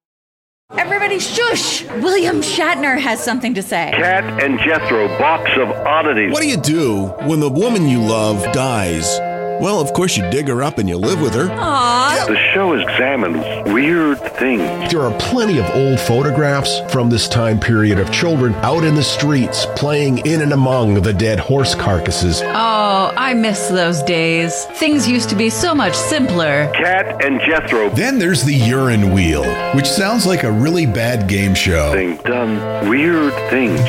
Everybody shush! William Shatner has something to say. Cat and Jethro, box of oddities. What do you do when the woman you love dies? Well, of course you dig her up and you live with her. Aww. The show examines weird things. There are plenty of old photographs from this time period of children out in the streets playing in and among the dead horse carcasses. Oh, I miss those days. Things used to be so much simpler. Cat and Jethro. Then there's the urine wheel, which sounds like a really bad game show. They've done weird things.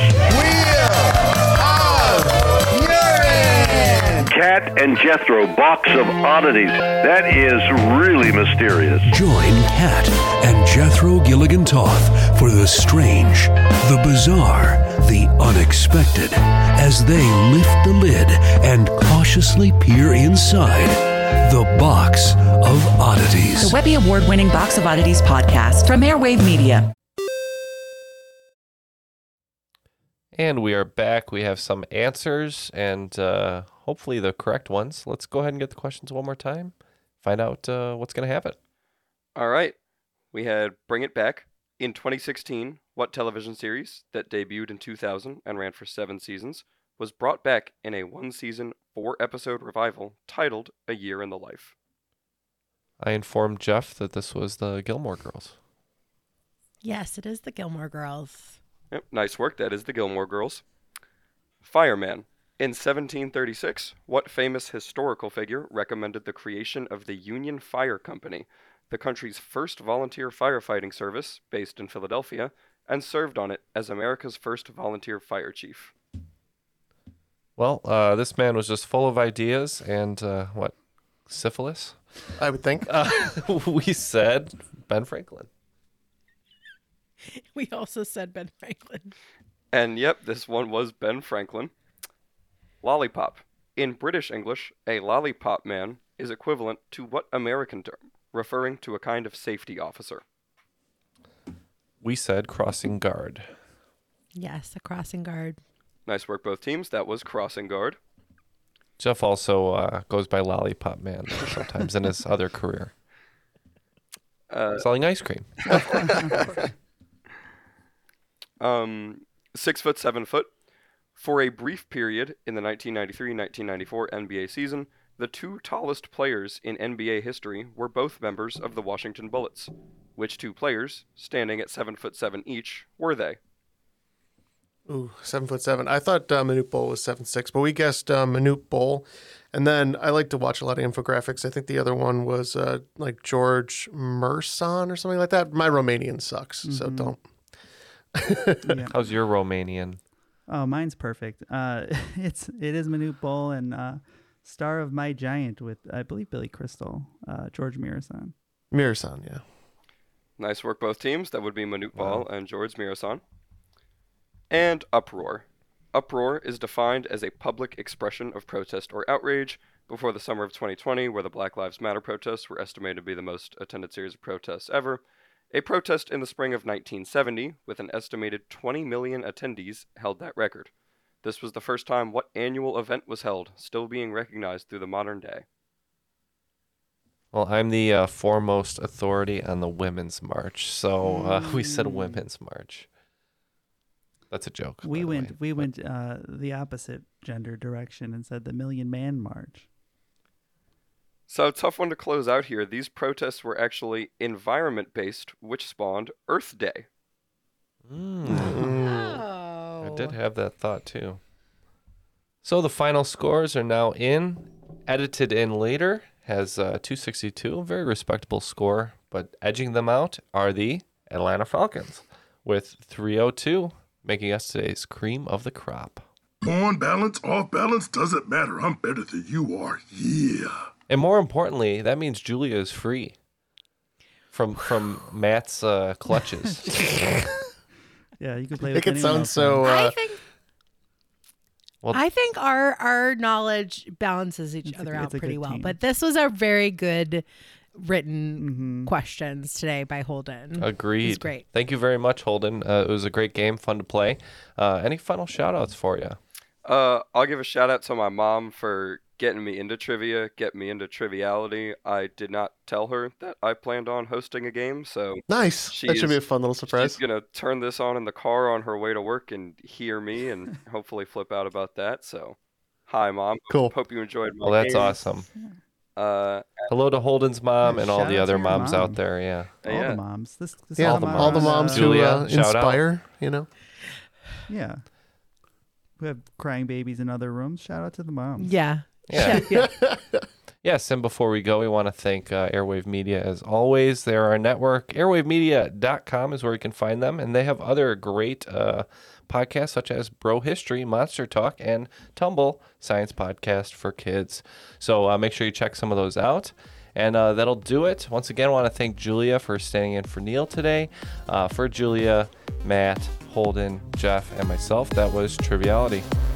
Cat and Jethro, box of oddities. That is really mysterious. Join Cat and Jethro Gilligan Toth for the strange, the bizarre, the unexpected, as they lift the lid and cautiously peer inside the Box of Oddities. The Webby Award-winning Box of Oddities podcast from Airwave Media. And we are back. We have some answers and uh, hopefully the correct ones. Let's go ahead and get the questions one more time. Find out uh, what's going to happen. All right. We had Bring It Back. In twenty sixteen, what television series that debuted in two thousand and ran for seven seasons was brought back in a one-season, four-episode revival titled A Year in the Life? I informed Jeff that this was the Gilmore Girls. Yes, it is the Gilmore Girls. Yep, nice work. That is the Gilmore Girls. Fireman. In seventeen thirty-six, what famous historical figure recommended the creation of the Union Fire Company, the country's first volunteer firefighting service based in Philadelphia, and served on it as America's first volunteer fire chief? Well, uh, this man was just full of ideas and, uh, what, syphilis? I would think. Uh, we said Ben Franklin. We also said Ben Franklin. And yep, this one was Ben Franklin. Lollipop. In British English, a lollipop man is equivalent to what American term, referring to a kind of safety officer? We said crossing guard. Yes, a crossing guard. Nice work, both teams. That was crossing guard. Jeff also uh, goes by Lollipop Man sometimes in his other career. Uh, Selling ice cream. um, six foot, seven foot. For a brief period in the nineteen ninety-three nineteen ninety-four N B A season, the two tallest players in N B A history were both members of the Washington Bullets. Which two players, standing at seven foot seven each, were they? Ooh, seven foot seven. I thought uh, Manute Bol was seven six, but we guessed uh, Manute Bol. And then I like to watch a lot of infographics. I think the other one was uh, like George Merson or something like that. My Romanian sucks, mm-hmm. so don't. Yeah. How's your Romanian? Oh, mine's perfect. Uh, it's it is Manute Bol and uh, star of My Giant with I believe Billy Crystal, uh, George Mirasan. Mirasan, yeah. Nice work, both teams. That would be Manute Bol and George Mirasan. And uproar. Uproar is defined as a public expression of protest or outrage. Before the summer of twenty twenty, where the Black Lives Matter protests were estimated to be the most attended series of protests ever, a protest in the spring of nineteen seventy, with an estimated twenty million attendees, held that record. This was the first time what annual event was held, still being recognized through the modern day. Well, I'm the uh, foremost authority on the Women's March, so uh, we said Women's March. That's a joke. We went we went uh, the opposite gender direction and said the Million Man March. So, tough one to close out here. These protests were actually environment-based, which spawned Earth Day. Mm. Oh. I did have that thought, too. So, the final scores are now in. Edited in later has uh, two sixty-two, a very respectable score. But edging them out are the Atlanta Falcons with three oh two. Making us today's cream of the crop. On balance, off balance, doesn't matter. I'm better than you are. Yeah. And more importantly, that means Julia is free from from Matt's uh, clutches. Yeah, you can play. Make with it anyone sound else, so. man. Uh, I think. Well, I think our our knowledge balances each It's a- other it's out a pretty good well. team. But this was a very good written Mm-hmm. questions today by Holden. Agreed. It was great. Thank you very much, Holden. Uh, it was a great game, fun to play. Uh, any final shout outs for you? Uh, I'll give a shout out to my mom for getting me into trivia, getting me into triviality. I did not tell her that I planned on hosting a game, so Nice. she That should is- be a fun little surprise. She's gonna turn this on in the car on her way to work and hear me, and hopefully flip out about that. So, hi, mom. Cool. Hope you enjoyed my Well, that's game. awesome. Uh, Hello to Holden's mom Yeah, and all shout the out other to your moms mom. out there. Yeah. All yeah. the moms. This, this Yeah, all the moms. all the moms who Julia, uh, shout out. inspire, you know. Yeah. Who have crying babies in other rooms. Shout out to the moms. Yeah. Yeah. Yeah. Yes, and before we go, we want to thank uh, Airwave Media as always. They're our network. airwave media dot com is where you can find them, and they have other great uh, podcasts such as Bro History, Monster Talk, and Tumble, Science Podcast for Kids. So uh, make sure you check some of those out. And uh, that'll do it. Once again, I want to thank Julia for standing in for Neil today. Uh, for Julia, Matt, Holden, Jeff, and myself, that was Triviality.